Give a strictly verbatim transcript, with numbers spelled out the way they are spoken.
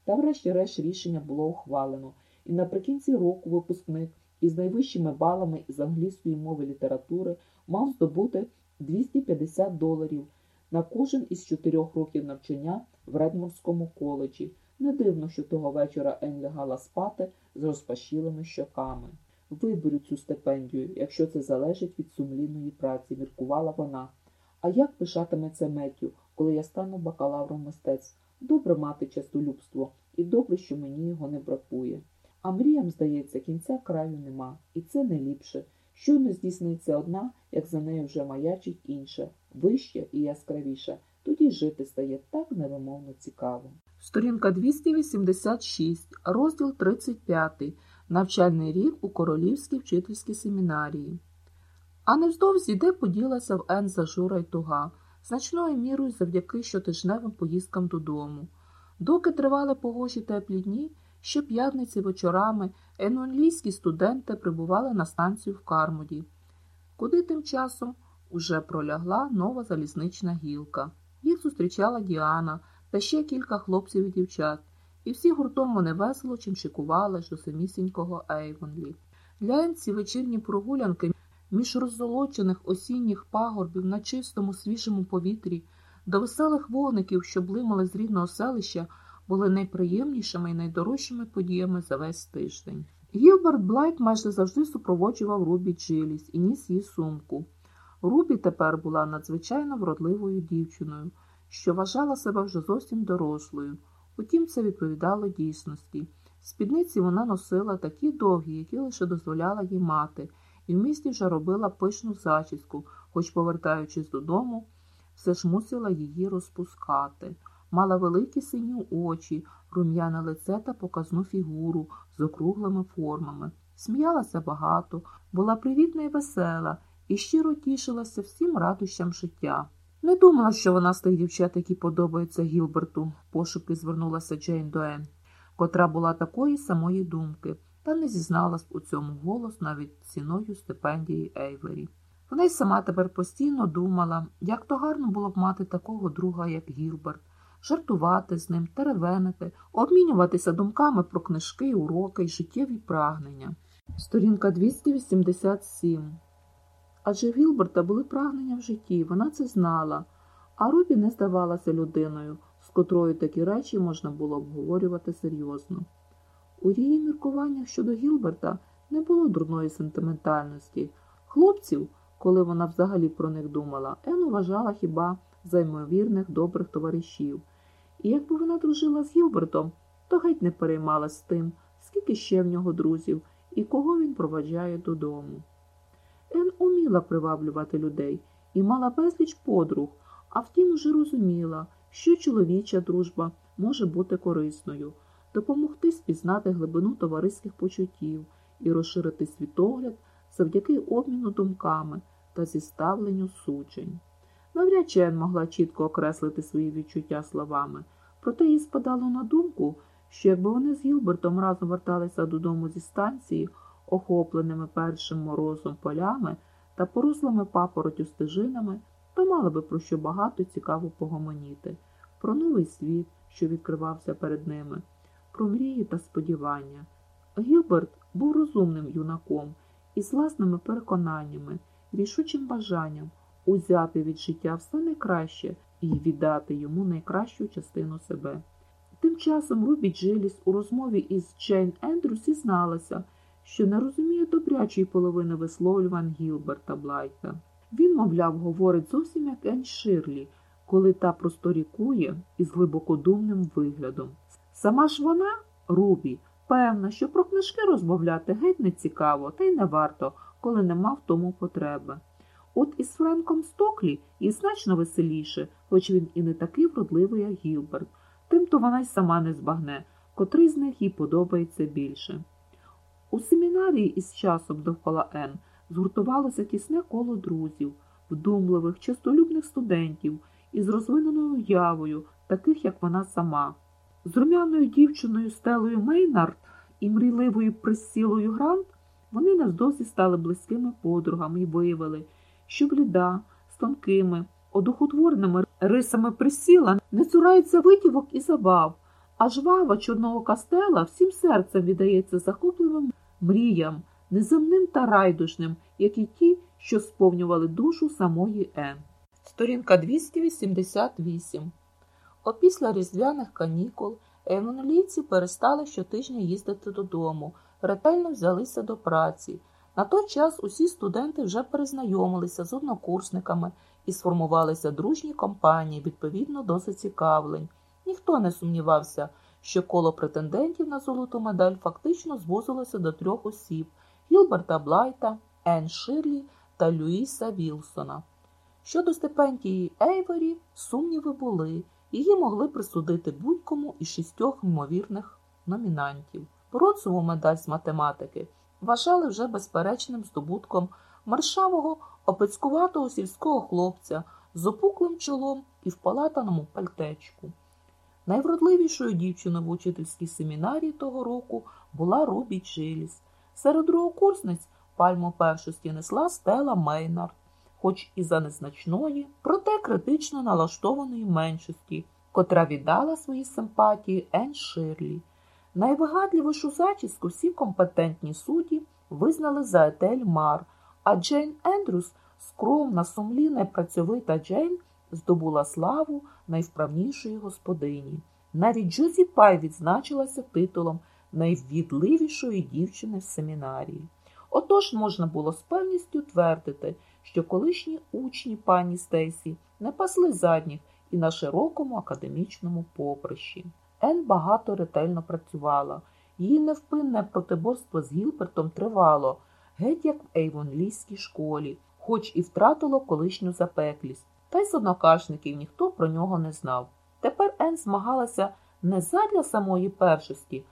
Та врешті-решт рішення було ухвалено, і наприкінці року випускник із найвищими балами з англійської мови і літератури мав здобути двісті п'ятдесят доларів на кожен із чотирьох років навчання в Редморському коледжі. Не дивно, що того вечора Енн лягала спати з розпашілими щоками. «Виберу цю стипендію, якщо це залежить від сумлінної праці», – міркувала вона. «А як пишатиметься Меттю, коли я стану бакалавром мистецтв? Добре мати честолюбство, і добре, що мені його не бракує. А мріям, здається, кінця краю нема, і це не ліпше. Щойно здійсниться одна, як за нею вже маячить інша, вища і яскравіша. Тоді жити стає так невимовно цікаво». Сторінка двісті вісімдесят шість, розділ тридцять п'ятий. Навчальний рік у Королівській вчительській семінарії. А невдовзі де поділася в Енн зажура й туга, значною мірою завдяки щотижневим поїздкам додому. Доки тривали погожі теплі дні, щоп'ятниці вечорами еннолійські студенти прибували на станцію в Кармоді, куди тим часом уже пролягла нова залізнична гілка. Їх зустрічала Діана та ще кілька хлопців і дівчат, і всі гуртом вони весело чимчикували до самісінького Ейвонлі. Для Енн ці вечірні прогулянки між роззолочених осінніх пагорбів на чистому свіжому повітрі до веселих вогників, що блимали з рідного селища, були найприємнішими і найдорожчими подіями за весь тиждень. Гілберт Блайт майже завжди супроводжував Рубі Джиліс і ніс її сумку. Рубі тепер була надзвичайно вродливою дівчиною, що вважала себе вже зовсім дорослою. Утім, це відповідало дійсності. Спідниці вона носила такі довгі, які лише дозволяла їй мати, і в місті вже робила пишну зачіску, хоч, повертаючись додому, все ж мусила її розпускати. Мала великі сині очі, рум'яне лице та показну фігуру з округлими формами. Сміялася багато, була привітна і весела, і щиро тішилася всім радощам життя. Не думала, що вона з тих дівчат, які подобаються Гілберту, пошуки звернулася Джейн до Енн, котра була такої самої думки, та не зізналась у цьому голос навіть ціною стипендії Ейвері. Вона й сама тепер постійно думала, як то гарно було б мати такого друга, як Гілберт, жартувати з ним, теревенити, обмінюватися думками про книжки, уроки й життєві прагнення. Сторінка двісті вісімдесят сім. Адже в Гілберта були прагнення в житті, вона це знала, а Рубі не здавалася людиною, з котрою такі речі можна було обговорювати серйозно. У її міркуваннях щодо Гілберта не було дурної сентиментальності. Хлопців, коли вона взагалі про них думала, Енн вважала хіба за ймовірних добрих товаришів. І якби вона дружила з Гілбертом, то геть не переймалась тим, скільки ще в нього друзів і кого він проваджає додому. Енн уміла приваблювати людей і мала безліч подруг, а втім уже розуміла, що чоловіча дружба може бути корисною, допомогти спізнати глибину товариських почуттів і розширити світогляд завдяки обміну думками та зіставленню суджень. Навряд чи Енн могла чітко окреслити свої відчуття словами, проте їй спадало на думку, що якби вони з Гілбертом разом верталися додому зі станції, охопленими першим морозом полями та порослими папоротю стежинами, то мали би про що багато цікаво погомоніти, про новий світ, що відкривався перед ними, про мрії та сподівання. Гілберт був розумним юнаком із власними переконаннями, рішучим бажанням узяти від життя все найкраще і віддати йому найкращу частину себе. Тим часом Рубі Джиліс у розмові із Джейн Ендрюс зізналася, що не розуміє добрячої половини висловлювань Гілберта Блайта. Він, мовляв, говорить зовсім як Енн Ширлі, коли та просторікує із глибокодумним виглядом. Сама ж вона, Рубі, певна, що про книжки розмовляти геть не цікаво, та й не варто, коли нема в тому потреби. От із Френком Стоклі їй значно веселіше, хоч він і не такий вродливий, як Гілберт. Тим-то вона й сама не збагне, котрий з них їй подобається більше. У семінарії із часом довкола Енн згуртувалося тісне коло друзів, вдумливих, честолюбних студентів із розвиненою уявою, таких, як вона сама. З румяною дівчиною Стелою Мейнард і мрійливою Присцілою Грант вони невдовзі стали близькими подругами і виявили, що бліда, з тонкими, одухотвореними рисами Присціла не цурається витівок і забав, А жвава чорного Стелла всім серцем віддається захопливим мріям, неземним та райдужним, як і ті, що сповнювали душу самої Ен. Сторінка двісті вісімдесят вісім. Опісля різдвяних канікул евангелійці перестали щотижня їздити додому, ретельно взялися до праці. На той час усі студенти вже перезнайомилися з однокурсниками і сформувалися дружні компанії відповідно до зацікавлень. Ніхто не сумнівався, що коло претендентів на золоту медаль фактично звузилося до трьох осіб – Гілберта Блайта, Енн Ширлі та Люїса Вілсона. Щодо стипендії Ейворі, сумніви були. Її могли присудити будь-кому із шістьох ймовірних номінантів. Бронзову медаль з математики вважали вже безперечним здобутком маршавого, опецькуватого сільського хлопця з опуклим чолом і в палатаному пальтечку. Найвродливішою дівчиною в учительській семінарії того року була Рубі Джиліс. Серед другокурсниць пальму першості несла Стелла Мейнард, хоч і за незначної, проте критично налаштованої меншості, котра віддала свої симпатії Енн Ширлі. Найвигадливішу зачіску всі компетентні судді визнали за Етель Мар, а Джейн Ендрюс, скромна, сумлінна і працьовита Джейн, здобула славу найвправнішої господині. Навіть Джозі Пай відзначилася титулом найввідливішої дівчини в семінарії. Отож можна було з певністю твердити, що колишні учні пані Стейсі не пасли задніх і на широкому академічному поприщі. Енн багато ретельно працювала. Її невпинне протиборство з Гілбертом тривало, геть як в Ейвонлійській школі, хоч і втратило колишню запеклість. Та й з однокашників ніхто про нього не знав. Тепер Енн змагалася не задля самої першості,